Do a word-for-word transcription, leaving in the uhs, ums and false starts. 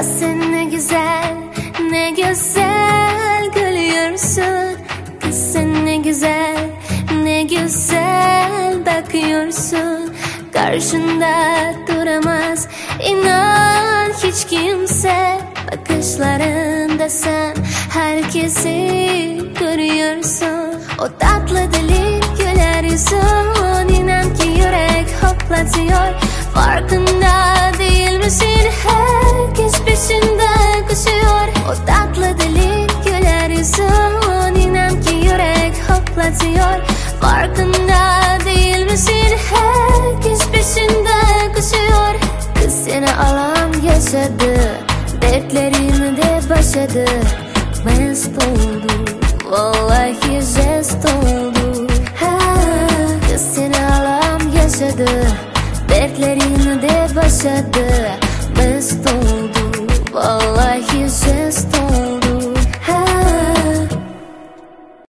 Ya sen ne güzel, ne güzel gülüyorsun. Kız sen ne güzel, ne güzel bakıyorsun. Karşında duramaz inan hiç kimse. Bakışlarında sen herkesi görüyorsun. O tatlı dili güler yüzün, inan ki yürek hoplatıyor. Farkında değil misin, herkes peşinde koşuyor. O tatlı dili güler yüzün, inan ki yürek hoplatıyor. Farkında değil misin, herkes peşinde koşuyor. Kız seni alan yaşadı, dertlerini de başladı. Mest oldu, vallahi jest oldu. Ha, kız seni alan yaşadı, dertlerini de başladı. Mest oldu.